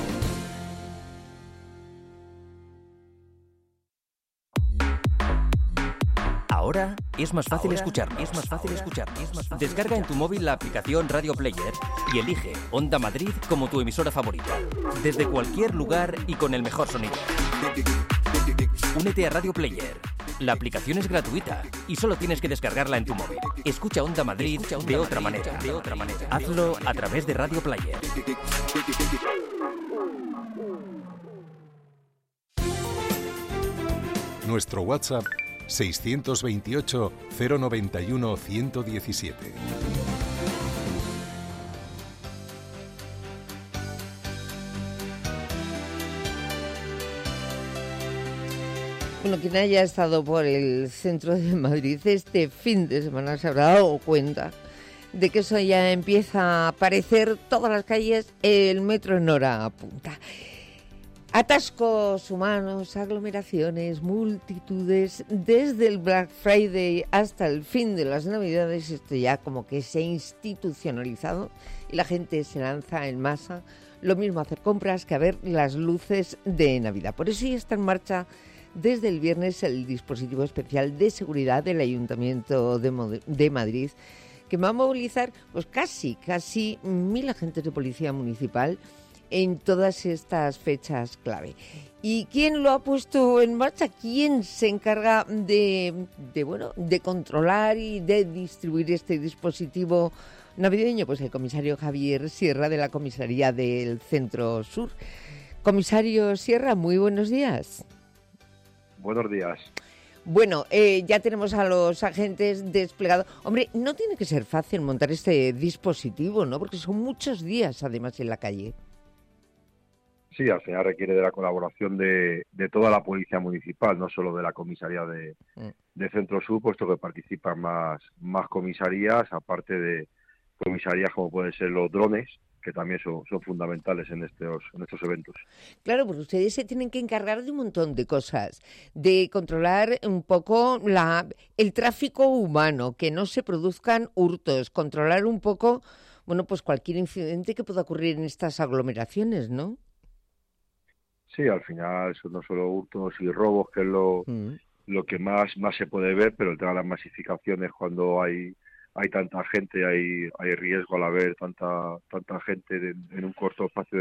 Ahora es más fácil escucharnos. Descarga en tu móvil la aplicación Radio Player y elige Onda Madrid como tu emisora favorita. Desde cualquier lugar y con el mejor sonido. Únete a Radio Player. La aplicación es gratuita y solo tienes que descargarla en tu móvil. Escucha Onda Madrid de otra manera. Hazlo a través de Radio Player. Nuestro WhatsApp 628 091 117. Bueno, quien haya estado por el centro de Madrid este fin de semana se habrá dado cuenta de que eso ya empieza a aparecer todas las calles, el metro en hora punta. Atascos humanos, aglomeraciones, multitudes, desde el Black Friday hasta el fin de las Navidades, esto ya como que se ha institucionalizado y la gente se lanza en masa, lo mismo a hacer compras que a ver las luces de Navidad. Por eso ya está en marcha desde el viernes el dispositivo especial de seguridad del Ayuntamiento de Madrid, que va a movilizar pues casi 1.000 agentes de policía municipal en todas estas fechas clave. ¿Y quién lo ha puesto en marcha? ¿Quién se encarga de controlar y de distribuir este dispositivo navideño? Pues el comisario Javier Sierra de la Comisaría del Centro Sur. Comisario Sierra, muy buenos días. Buenos días. Bueno, ya tenemos a los agentes desplegados. Hombre, no tiene que ser fácil montar este dispositivo, ¿no? Porque son muchos días, además, en la calle. Sí, al final requiere de la colaboración de toda la policía municipal, no solo de la comisaría de Centro Sur, puesto que participan más comisarías, aparte de comisarías como pueden ser los drones, que también son fundamentales en estos eventos. Claro, porque ustedes se tienen que encargar de un montón de cosas, de controlar un poco el tráfico humano, que no se produzcan hurtos, controlar un poco, pues cualquier incidente que pueda ocurrir en estas aglomeraciones, ¿no? Sí, al final son no solo hurtos y robos, que es lo que más se puede ver, pero el tema de las masificaciones, cuando hay tanta gente, hay riesgo al haber tanta gente en un corto espacio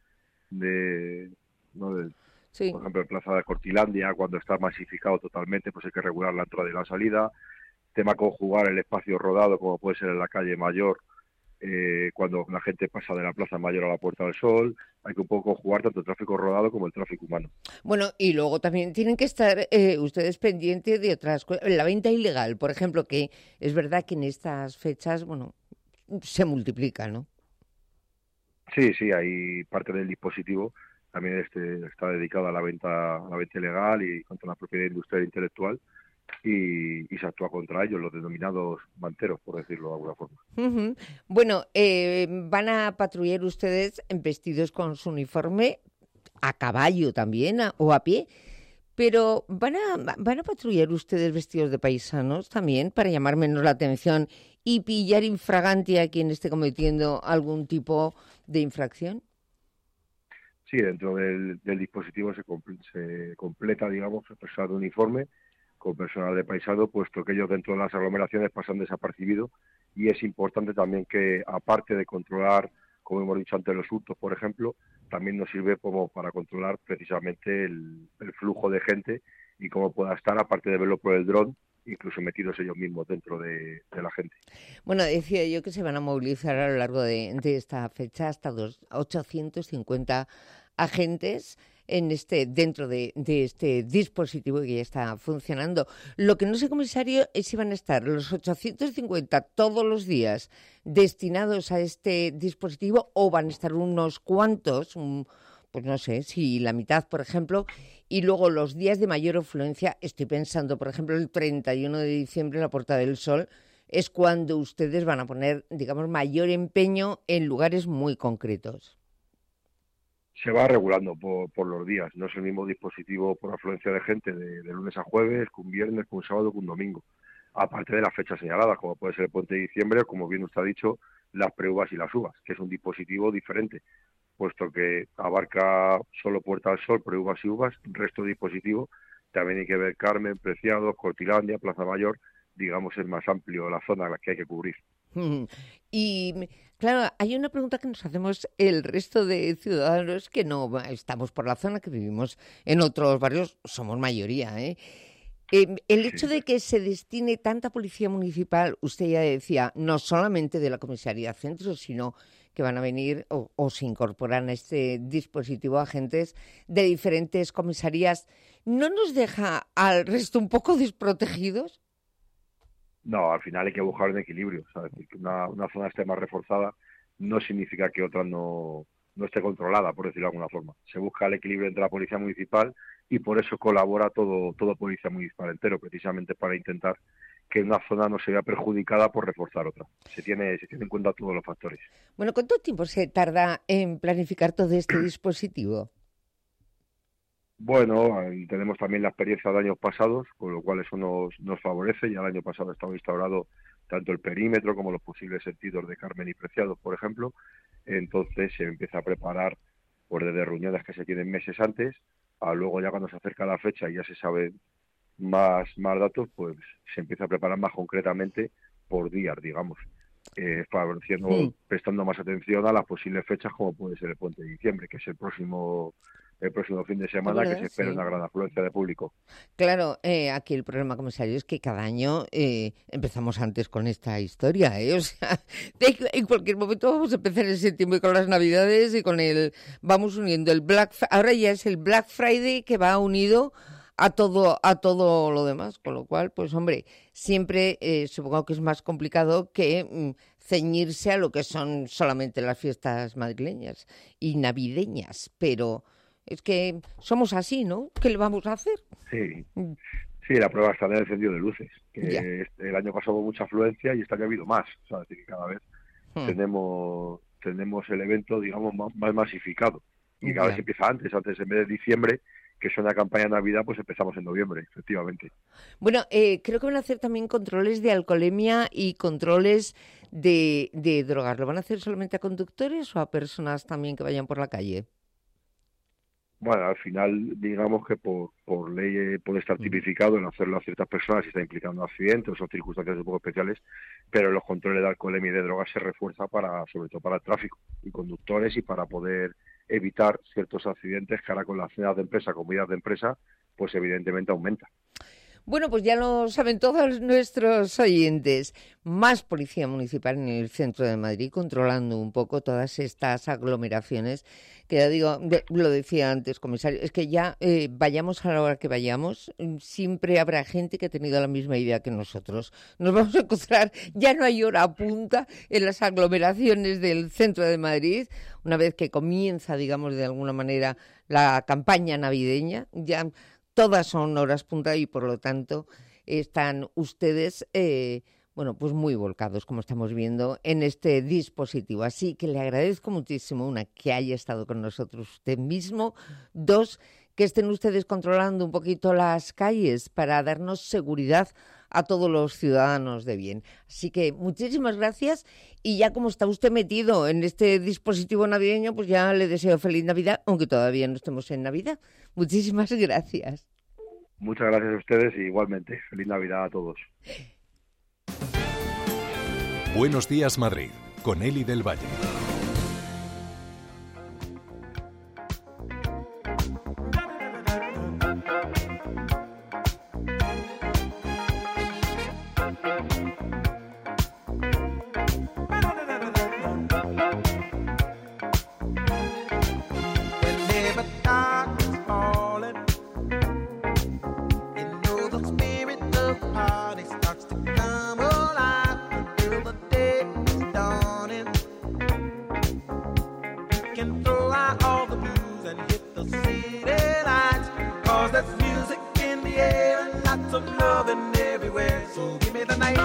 sí. Por ejemplo, en Plaza de Cortilandia, cuando está masificado totalmente, pues hay que regular la entrada y la salida. Tema conjugar el espacio rodado, como puede ser en la calle Mayor, cuando la gente pasa de la Plaza Mayor a la Puerta del Sol, hay que un poco jugar tanto el tráfico rodado como el tráfico humano. Bueno, y luego también tienen que estar ustedes pendientes de otras cosas. La venta ilegal, por ejemplo, que es verdad que en estas fechas, se multiplica, ¿no? Sí, hay parte del dispositivo también está dedicado a la venta ilegal y contra la propiedad industrial e intelectual. Y se actúa contra ellos, los denominados manteros, por decirlo de alguna forma. Uh-huh. Bueno, van a patrullar ustedes vestidos con su uniforme, a caballo también, o a pie, pero ¿van a patrullar ustedes vestidos de paisanos también para llamar menos la atención y pillar infraganti a quien esté cometiendo algún tipo de infracción? Sí, dentro del dispositivo se completa, digamos, el personal de uniforme con personal de paisano, puesto que ellos dentro de las aglomeraciones pasan desapercibidos, y es importante también que, aparte de controlar como hemos dicho antes, los hurtos, por ejemplo, también nos sirve como para controlar precisamente el flujo de gente y cómo pueda estar, aparte de verlo por el dron, incluso metidos ellos mismos dentro de la gente. Bueno, decía yo que se van a movilizar a lo largo de esta fecha hasta 850 agentes dentro de este dispositivo que ya está funcionando. Lo que no sé, comisario, es si van a estar los 850 todos los días destinados a este dispositivo o van a estar unos cuantos, pues no sé, si la mitad, por ejemplo, y luego los días de mayor afluencia, estoy pensando, por ejemplo, el 31 de diciembre, la Puerta del Sol, es cuando ustedes van a poner, digamos, mayor empeño en lugares muy concretos. Se va regulando por los días. No es el mismo dispositivo por afluencia de gente de lunes a jueves, que un viernes, que un sábado, que un domingo. Aparte de las fechas señaladas, como puede ser el Puente de Diciembre, o como bien usted ha dicho, las preuvas y las uvas, que es un dispositivo diferente, puesto que abarca solo Puerta del Sol, preuvas y uvas, resto de dispositivo. También hay que ver Carmen, Preciados, Cortilandia, Plaza Mayor, digamos, es más amplio la zona a la que hay que cubrir. Y claro, hay una pregunta que nos hacemos el resto de ciudadanos que no estamos por la zona, que vivimos en otros barrios, somos mayoría, ¿eh? El hecho de que se destine tanta policía municipal, usted ya decía, no solamente de la comisaría centro, sino que van a venir o se incorporan a este dispositivo agentes de diferentes comisarías, ¿no nos deja al resto un poco desprotegidos? No, al final hay que buscar un equilibrio. O sea, decir, que una zona esté más reforzada no significa que otra no esté controlada, por decirlo de alguna forma. Se busca el equilibrio entre la policía municipal y por eso colabora todo policía municipal entero, precisamente para intentar que una zona no se vea perjudicada por reforzar otra. Se tiene en cuenta todos los factores. Bueno, ¿cuánto tiempo se tarda en planificar todo este dispositivo? Bueno, tenemos también la experiencia de años pasados, con lo cual eso nos favorece. Ya el año pasado estaba instaurado tanto el perímetro como los posibles sentidos de Carmen y Preciados, por ejemplo. Entonces se empieza a preparar pues desde reuniones que se tienen meses antes, a luego ya cuando se acerca la fecha y ya se sabe más datos, pues se empieza a preparar más concretamente por días, digamos, favoreciendo, prestando más atención a las posibles fechas como puede ser el Puente de Diciembre, que es el próximo fin de semana, que se espera una gran afluencia de público. Claro, aquí el problema, comisario, es que cada año empezamos antes con esta historia, ¿eh? O sea, en cualquier momento vamos a empezar en septiembre con las Navidades y vamos uniendo el ahora ya es el Black Friday que va unido a todo lo demás, con lo cual, pues hombre, siempre supongo que es más complicado que ceñirse a lo que son solamente las fiestas madrileñas y navideñas, pero es que somos así, ¿no? ¿Qué le vamos a hacer? Sí, la prueba está en el encendido de luces. Que el año pasado hubo mucha afluencia y este año ha habido más. O sea, es decir, que cada vez tenemos el evento, digamos, más masificado. Y cada vez empieza antes en vez de diciembre, que es una campaña de Navidad, pues empezamos en noviembre, efectivamente. Bueno, creo que van a hacer también controles de alcoholemia y controles de drogas. ¿Lo van a hacer solamente a conductores o a personas también que vayan por la calle? Bueno, al final, digamos que por ley puede estar tipificado en hacerlo a ciertas personas si está implicando accidentes o son circunstancias un poco especiales, pero los controles de alcoholemia y de drogas se refuerzan sobre todo para el tráfico y conductores y para poder evitar ciertos accidentes que ahora con las cenas de empresa, comidas de empresa, pues evidentemente aumenta. Bueno, pues ya lo saben todos nuestros oyentes. Más policía municipal en el centro de Madrid, controlando un poco todas estas aglomeraciones, que ya digo, lo decía antes, comisario, es que ya vayamos a la hora que vayamos, siempre habrá gente que ha tenido la misma idea que nosotros. Nos vamos a encontrar, ya no hay hora punta en las aglomeraciones del centro de Madrid, una vez que comienza, digamos, de alguna manera la campaña navideña, ya todas son horas punta y por lo tanto están ustedes pues muy volcados, como estamos viendo, en este dispositivo. Así que le agradezco muchísimo, una, que haya estado con nosotros usted mismo, dos, que estén ustedes controlando un poquito las calles para darnos seguridad a todos los ciudadanos de bien. Así que muchísimas gracias y ya como está usted metido en este dispositivo navideño, pues ya le deseo feliz Navidad, aunque todavía no estemos en Navidad. Muchísimas gracias. Muchas gracias a ustedes y igualmente. Feliz Navidad a todos. Buenos días, Madrid, con Eli del Valle. me the night.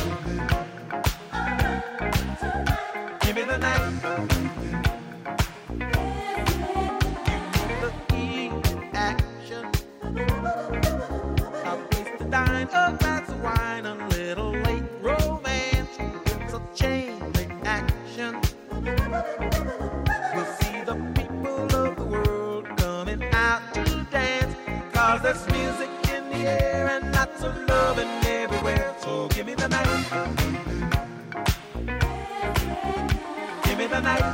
Give me the night. The key action. A place to dine, a glass of wine, a little late romance. It's a chain reaction. We'll see the people of the world coming out to dance. 'Cause there's music in the air and lots of loving everywhere. So give me the night. Give me the night.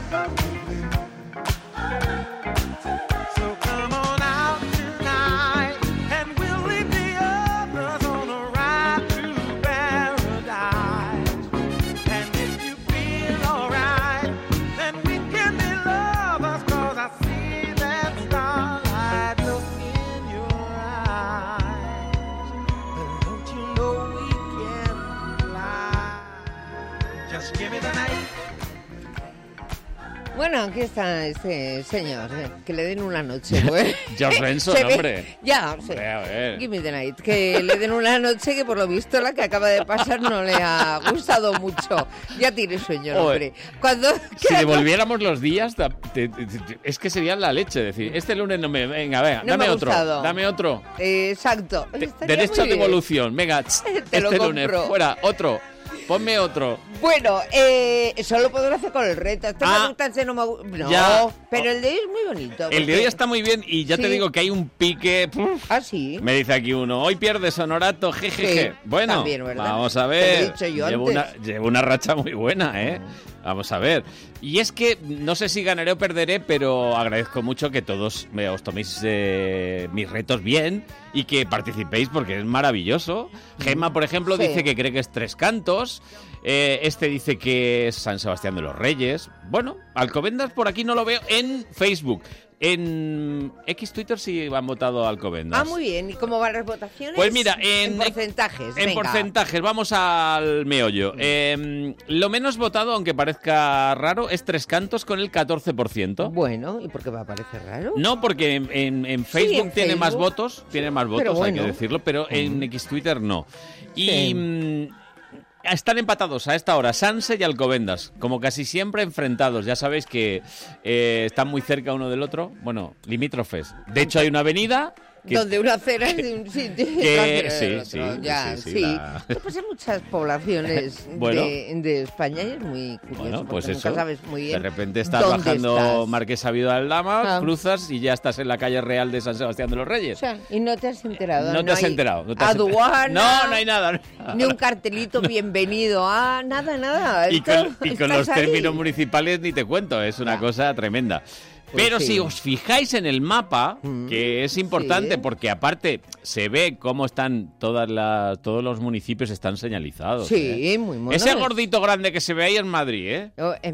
So come on out tonight and we'll leave the others on a ride through paradise. And if you feel alright, then we can be lovers. 'Cause I see that starlight look in your eyes. But don't you know we can fly? Just give me the night. Bueno, aquí está este señor, que le den una noche, güey. George Benson, hombre. Ya, sí. A ver. Give me the night. Que le den una noche que por lo visto la que acaba de pasar no le ha gustado mucho. Ya tiene sueño el hombre. Cuando si devolviéramos los días, es que sería la leche. Decir, este lunes no me... Venga, no dame me ha otro. Gustado. Dame otro. Exacto. Derecho a devolución. Venga, este lunes, fuera, otro. Ponme otro. Bueno, eso lo podrás hacer con el reto. No me gusta. No, ya. Pero el de hoy es muy bonito. El de hoy está muy bien y ya te digo que hay un pique. Sí. Me dice aquí uno, hoy pierde Honorato, jejeje. Sí, bueno, también, vamos a ver. Te lo he dicho yo llevo una racha muy buena, ¿eh? Vamos a ver. Y es que no sé si ganaré o perderé, pero agradezco mucho que todos os toméis mis retos bien y que participéis porque es maravilloso. Gemma, por ejemplo, dice que cree que es Tres Cantos. Este dice que es San Sebastián de los Reyes. Bueno, Alcobendas por aquí no lo veo en Facebook. En X Twitter sí han votado Alcobendas. Muy bien. ¿Y cómo van las votaciones? Pues mira, en porcentajes. En porcentajes, vamos al meollo. Lo menos votado, aunque parezca raro, es Tres Cantos con el 14%. Bueno, ¿y por qué va a parecer raro? No, porque en Facebook tiene más votos, bueno. Hay que decirlo, pero en X Twitter no. Y... están empatados a esta hora, Sanse y Alcobendas, como casi siempre enfrentados. Ya sabéis que están muy cerca uno del otro, bueno, limítrofes. De hecho, hay una avenida... donde una acera es de un sitio sí. Pues hay muchas poblaciones de España y es muy curioso. Bueno, pues eso. Nunca sabes muy bien. De repente estás bajando Marquesa Vidal-Aldama, cruzas y ya estás en la calle real de San Sebastián de los Reyes. O sea, y no te has enterado. No te has enterado. Aduana. No hay nada. Ni un cartelito bienvenido. Nada. Y con los términos municipales ni te cuento. Es una cosa tremenda. Pero si os fijáis en el mapa, que es importante porque aparte se ve cómo están todos los municipios están señalizados. Sí, muy mono. Ese gordito grande que se ve ahí en Madrid, ¿eh?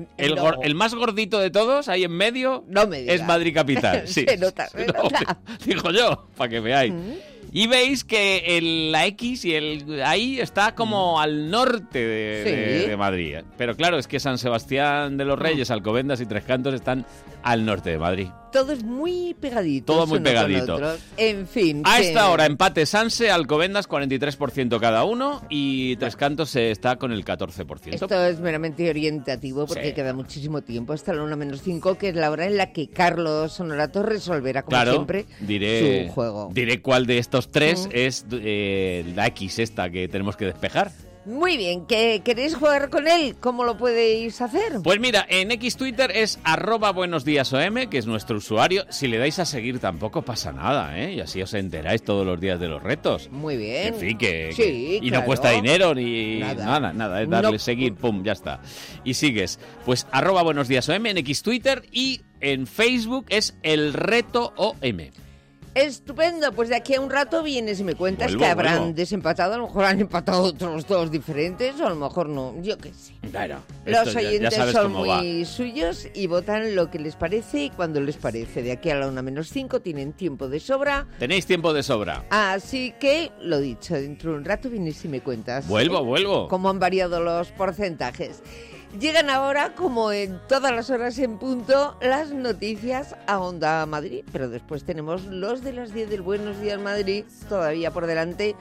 El más gordito de todos, ahí en medio, es Madrid Capital. Sí. Se nota. Digo yo, para que veáis. Y veis que la X y ahí está como al norte de Madrid. Pero claro, es que San Sebastián de los Reyes, Alcobendas y Tres Cantos están al norte de Madrid. Todo es muy pegadito. Todo muy pegadito. En fin. A esta hora, empate Sanse, Alcobendas, 43% cada uno y Tres Cantos está con el 14%. Esto es meramente orientativo porque queda muchísimo tiempo hasta la 1-5, que es la hora en la que Carlos Honorato resolverá, como siempre, su juego. Diré cuál de estos tres es la X esta que tenemos que despejar. Muy bien, ¿queréis jugar con él? ¿Cómo lo podéis hacer? Pues mira, en X Twitter es @buenosdiasom, que es nuestro usuario. Si le dais a seguir tampoco pasa nada, ¿eh? Y así os enteráis todos los días de los retos. Muy bien. En fin, y no cuesta dinero ni nada. Es darle seguir, pum, ya está. Y sigues. Pues @buenosdiasom en X Twitter y en Facebook es el reto OM. Estupendo, pues de aquí a un rato vienes y me cuentas que habrán desempatado, a lo mejor han empatado otros dos diferentes o a lo mejor no, yo qué sé. Claro, los oyentes son muy suyos y votan lo que les parece y cuando les parece. De aquí a la 1-5 tienen tiempo de sobra. Tenéis tiempo de sobra. Así que, lo dicho, dentro de un rato vienes y me cuentas. Vuelvo. Cómo han variado los porcentajes. Llegan ahora, como en todas las horas en punto, las noticias a Onda Madrid. Pero después tenemos los de las 10 del Buenos Días Madrid, todavía por delante,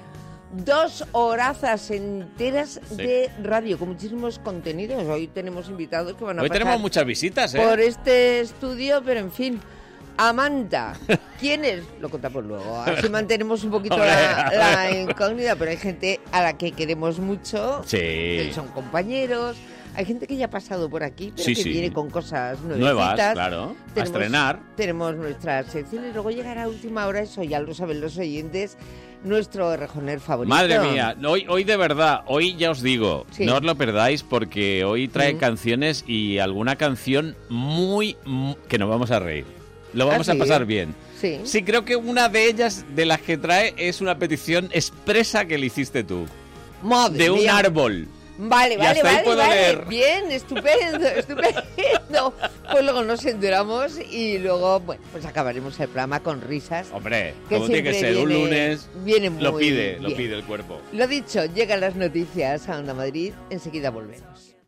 2 horazas enteras de radio con muchísimos contenidos. Hoy tenemos invitados que van a Hoy pasar tenemos muchas visitas, por este estudio, pero en fin. Amanda, ¿quién es? Lo contamos luego. Así mantenemos un poquito la incógnita, pero hay gente a la que queremos mucho, que son compañeros. Hay gente que ya ha pasado por aquí, pero que viene con cosas nuevas, claro, a estrenar. Tenemos nuestras secciones, luego llegará a última hora, eso ya lo saben los oyentes, nuestro rejoner favorito. Madre mía, hoy de verdad, hoy ya os digo, no os lo perdáis porque hoy trae canciones y alguna canción muy que nos vamos a reír. Lo vamos a pasar bien. Sí, creo que una de ellas, de las que trae, es una petición expresa que le hiciste tú. Madre de un mía. árbol. Vale. Leer. Bien, estupendo. Pues luego nos enteramos y luego, bueno, pues acabaremos el programa con risas. Hombre, como tiene que ser, un lunes lo pide el cuerpo. Lo dicho, llegan las noticias a Onda Madrid, enseguida volvemos.